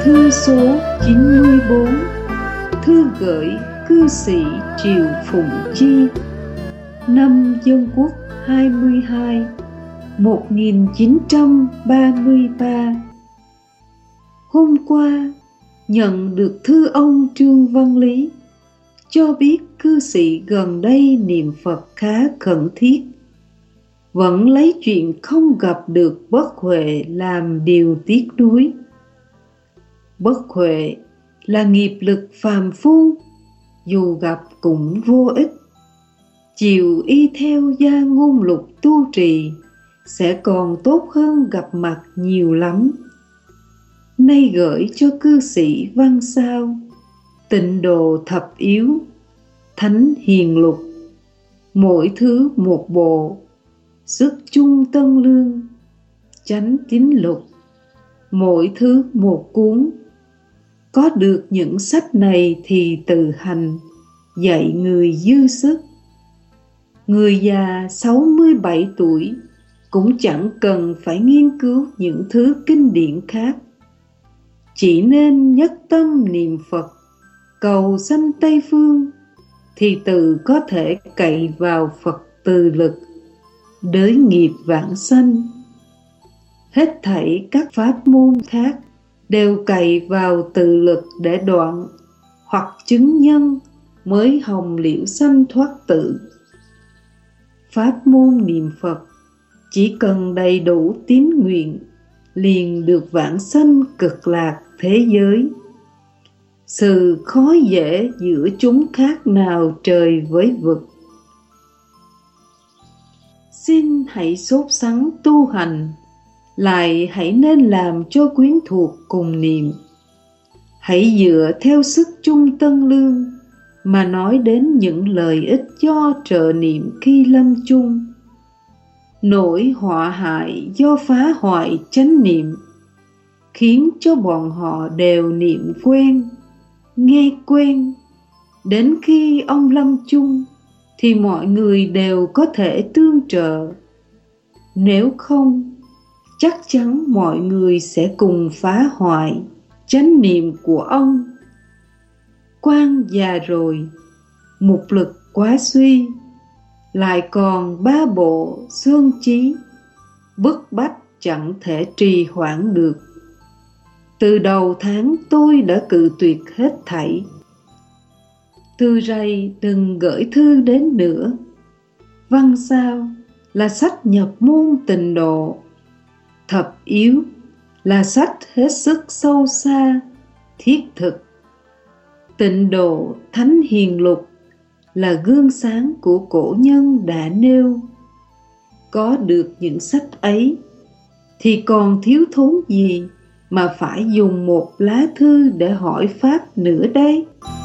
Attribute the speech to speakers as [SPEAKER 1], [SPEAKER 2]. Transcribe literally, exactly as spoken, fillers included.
[SPEAKER 1] Thư số chín mươi bốn. Thư gửi cư sĩ Triều Phụng Chi. Năm Dân Quốc hai mươi hai, một nghìn chín trăm ba mươi ba. Hôm qua nhận được thư ông Trương Văn Lý, cho biết cư sĩ gần đây niệm Phật khá khẩn thiết, vẫn lấy chuyện không gặp được bất huệ làm điều tiếc nuối. Bất huệ là nghiệp lực phàm phu, dù gặp cũng vô ích. Chịu y theo gia ngôn lục tu trì sẽ còn tốt hơn gặp mặt nhiều lắm. Nay gửi cho cư sĩ văn sao: Tịnh Độ Thập Yếu, Thánh Hiền Lục, mỗi thứ một bộ. Sức Chung Tân Lương, Chánh Tín Lục, mỗi thứ một cuốn. Có được những sách này thì tự hành, dạy người dư sức. Người già sáu mươi bảy tuổi cũng chẳng cần phải nghiên cứu những thứ kinh điển khác, chỉ nên nhất tâm niệm Phật, cầu sanh Tây Phương, thì tự có thể cậy vào Phật từ lực, đới nghiệp vãng sanh. Hết thảy các pháp môn khác đều cậy vào tự lực để đoạn hoặc chứng nhân mới hồng liễu sanh thoát tự. Pháp môn niệm Phật chỉ cần đầy đủ tín nguyện liền được vãng sanh cực lạc thế giới. Sự khó dễ giữa chúng khác nào trời với vực. Xin hãy sốt sắng tu hành, lại hãy nên làm cho quyến thuộc cùng niệm. Hãy dựa theo sức chung Tân Lương mà nói đến những lợi ích do trợ niệm khi lâm chung. Nỗi họa hại do phá hoại chánh niệm khiến cho bọn họ đều niệm quen, nghe quen. Đến khi ông lâm chung thì mọi người đều có thể tương trợ. Nếu không, chắc chắn mọi người sẽ cùng phá hoại chánh niệm của ông. Quan già rồi, mục lực quá suy, lại còn ba bộ xương chí, bức bách chẳng thể trì hoãn được. Từ đầu tháng tôi đã cự tuyệt hết thảy. Từ rày đừng gửi thư đến nữa. Văn sao là sách nhập môn Tịnh Độ. Thập Yếu là sách hết sức sâu xa, thiết thực. Tịnh Độ Thánh Hiền Lục là gương sáng của cổ nhân đã nêu. Có được những sách ấy thì còn thiếu thốn gì mà phải dùng một lá thư để hỏi pháp nữa đây?